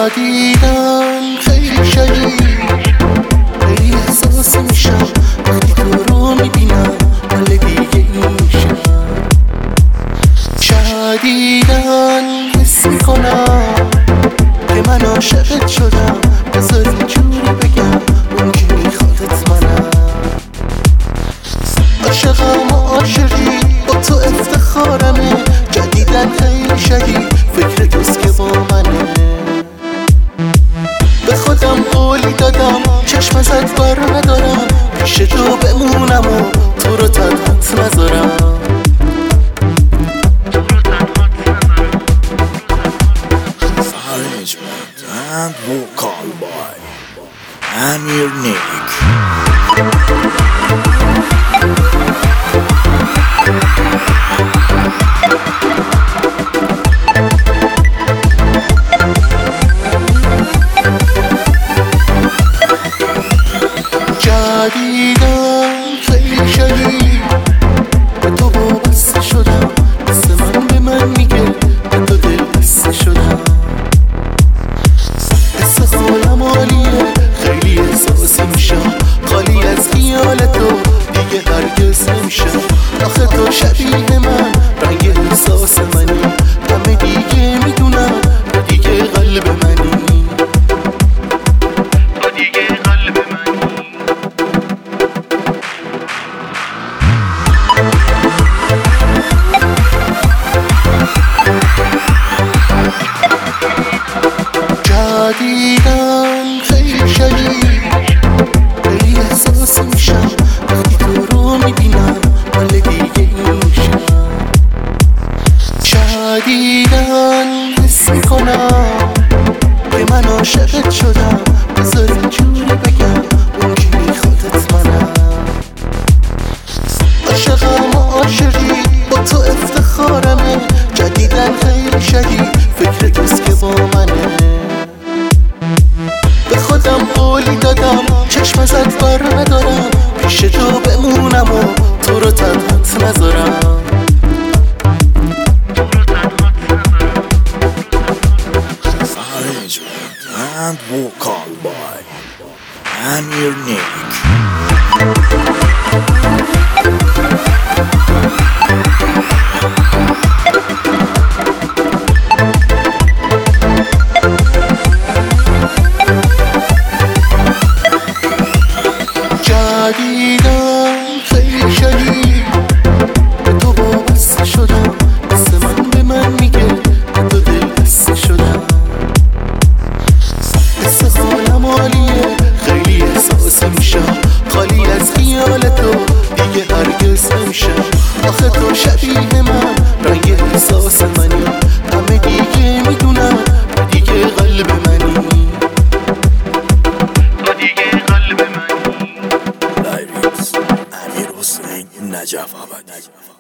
جدیدن خیلی شدید، خیلی احساس میشم وقتی تو رو میبینم حال دیگه این میشم. جدیدن حس میکنم که من عاشقت شدم، بذار اینجوری بگم اون که میخوادت منم. عاشقم و عاشقی با تو افتخارمه، جدیدن خیلی شدید فکر توست که با منه. به خودم قولی دادم چشم ازت بر ندارم، پیش تو بمونم و تو رو تنهات نذارم. Arrangement and vocal by Amir Nick. جدیدن خیلی شدید به تو وابسته شدم، مثل من به من میگه به تو دل بسته شدم. حس حالم عالیه، خیلی احساسی میشم، خالی از خیال تو دیگه هرگز نمیشم. آخه تو شبیه من، رنگ احساس منی، همه دیگه میدونم تو دیگه قلب منی. جدیدن خیلی شدید، خیلی احساس میشم وقتی تو رو میبینم حال دیگه این میشم. جدیدن حس میکنم که من عاشقت شدم، بذار اینجوری بگم اون که میخوادت منم. عاشقم و عاشقی با تو افتخارمه، جدیدن خیلی شدید فکر توست که با منه. به خودم قولی دادم چشم ازت بر ندارم، پیش تو بمونم و تو رو تنهات نذارم. Arrangement and vocal by Amir Nick. جدیدن خیلی شدید به تو وابسته شدم، مثل من به من میگه به تو دل بسته شدم. حس حالم عالیه، خیلی احساسی میشم، خالی از خیال تو دیگه هرگز نمیشم. آخه تو شبیه من، رنگ احساس منی، همه دیگه میدونم تو دیگه قلب منی. Amir Hossein Najaf Abadi.